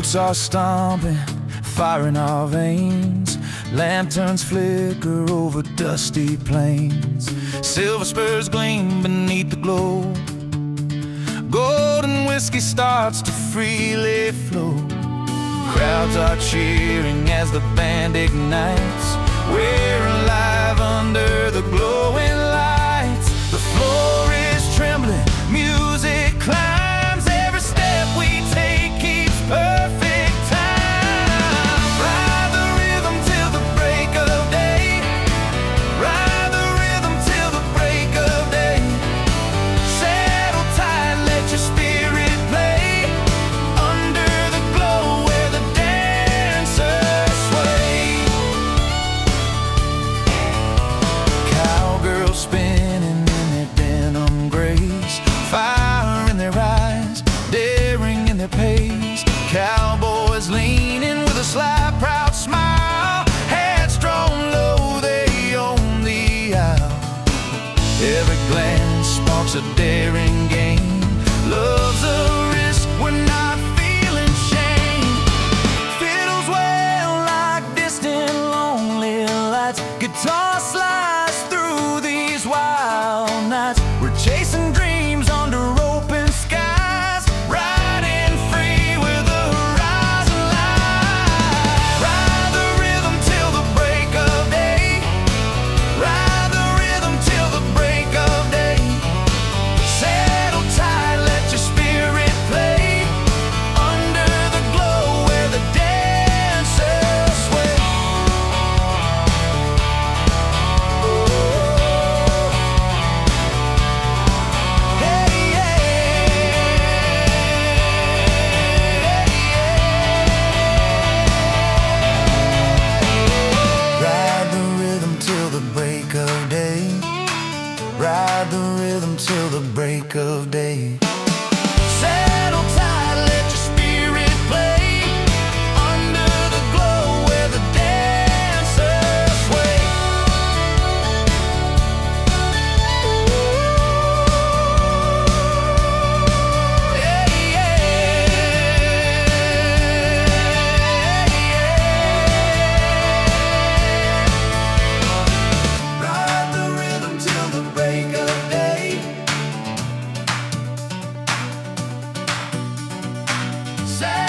Boots are stomping, fire in our veins. Lanterns flicker over dusty plains. Silver spurs gleam beneath the glow. Golden whiskey starts to freely flow. Crowds are cheering as the band ignites. We're alive under the glowing lights. The floor is trembling, music climbs. Every step we take keeps perfect time. Ride the rhythm till the break of day. Ride the rhythm till the break of day. Settle tight, let your spirit play. Under the glow where the dancers sway. Cowgirls spinning in their denim grays. Fire in their eyes, daring in their pace. Cowboys leaning with a sly, proud smile. Headstrong low, they own the aisle. Every glance sparks a daring game. Love's a risk, we're not feeling shame. Fiddles wail like distant lonely lights. Guitar slides through these wild nights. We're chasing dreams under open skies. Riding free with the horizon light. Ride the rhythm till the break of day. Ride the rhythm till the break of day. Settle tight, let your spirit play. Under the glow where the dancers sway. Hey, ride the rhythm till the break of day. Ride the rhythm till the break of day. Settle tight, let your spirit play. Under the glow where the dancers sway. Ride the rhythm till the break of day. Say